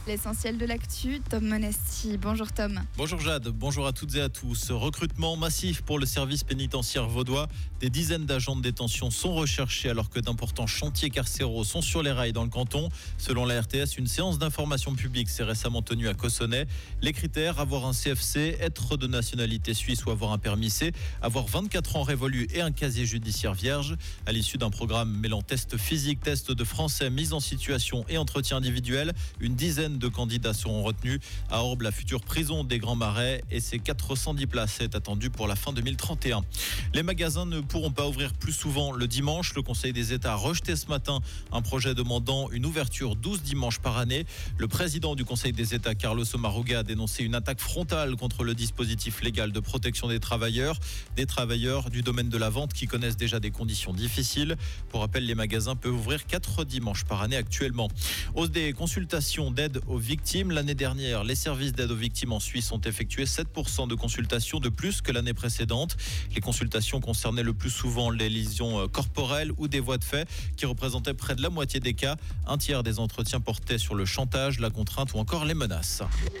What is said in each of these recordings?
L'essentiel de l'actu, Tom Monesti. Bonjour Tom. Bonjour Jade, bonjour à toutes et à tous. Recrutement massif pour le service pénitentiaire vaudois. Des dizaines d'agents de détention sont recherchés alors que d'importants chantiers carcéraux sont sur les rails dans le canton. Selon la RTS, une séance d'information publique s'est récemment tenue à Cossonay. Les critères, avoir un CFC, être de nationalité suisse ou avoir un permis C, avoir 24 ans révolus et un casier judiciaire vierge. À l'issue d'un programme mêlant test physique, test de français, mise en situation et entretien individuel, une dizaine de candidats seront retenus. À Orbe, la future prison des Grands Marais et ses 410 places est attendue pour la fin 2031. Les magasins ne pourront pas ouvrir plus souvent le dimanche. Le Conseil des États a rejeté ce matin un projet demandant une ouverture 12 dimanches par année. Le président du Conseil des États, Carlos Omaruga, a dénoncé une attaque frontale contre le dispositif légal de protection des travailleurs du domaine de la vente qui connaissent déjà des conditions difficiles. Pour rappel, les magasins peuvent ouvrir 4 dimanches par année actuellement. Hausse des consultations d'aide aux victimes. L'année dernière, les services d'aide aux victimes en Suisse ont effectué 7% de consultations de plus que l'année précédente. Les consultations concernaient le plus souvent les lésions corporelles ou des voies de fait qui représentaient près de la moitié des cas. Un tiers des entretiens portaient sur le chantage, la contrainte ou encore les menaces.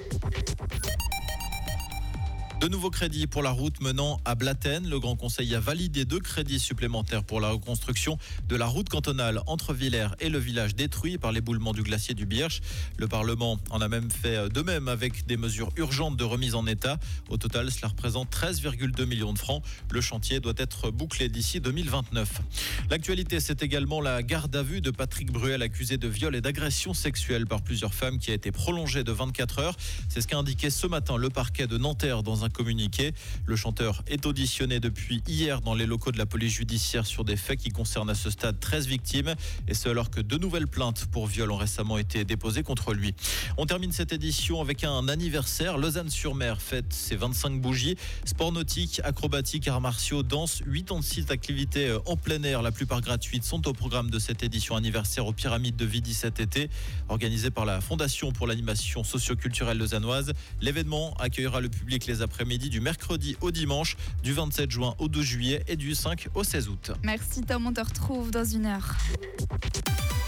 De nouveaux crédits pour la route menant à Blatten. Le Grand Conseil a validé 2 crédits supplémentaires pour la reconstruction de la route cantonale entre Villers et le village détruit par l'éboulement du glacier du Birch. Le Parlement en a même fait de même avec des mesures urgentes de remise en état. Au total, cela représente 13,2 millions de francs. Le chantier doit être bouclé d'ici 2029. L'actualité, c'est également la garde à vue de Patrick Bruel, accusé de viol et d'agression sexuelle par plusieurs femmes, qui a été prolongée de 24 heures. C'est ce qu'a indiqué ce matin le parquet de Nanterre dans un communiqué. Le chanteur est auditionné depuis hier dans les locaux de la police judiciaire sur des faits qui concernent à ce stade 13 victimes, et ce alors que 2 nouvelles plaintes pour viol ont récemment été déposées contre lui. On termine cette édition avec un anniversaire. Lausanne-sur-Mer fête ses 25 bougies. Sport nautique, acrobatique, arts martiaux, danse, 86 activités en plein air, la plupart gratuites, sont au programme de cette édition anniversaire aux Pyramides de Vidi cet été, organisée par la Fondation pour l'animation socio-culturelle lausannoise. L'événement accueillera le public les après-midi du mercredi au dimanche, du 27 juin au 12 juillet et du 5 au 16 août. Merci Tom, on te retrouve dans 1 heure.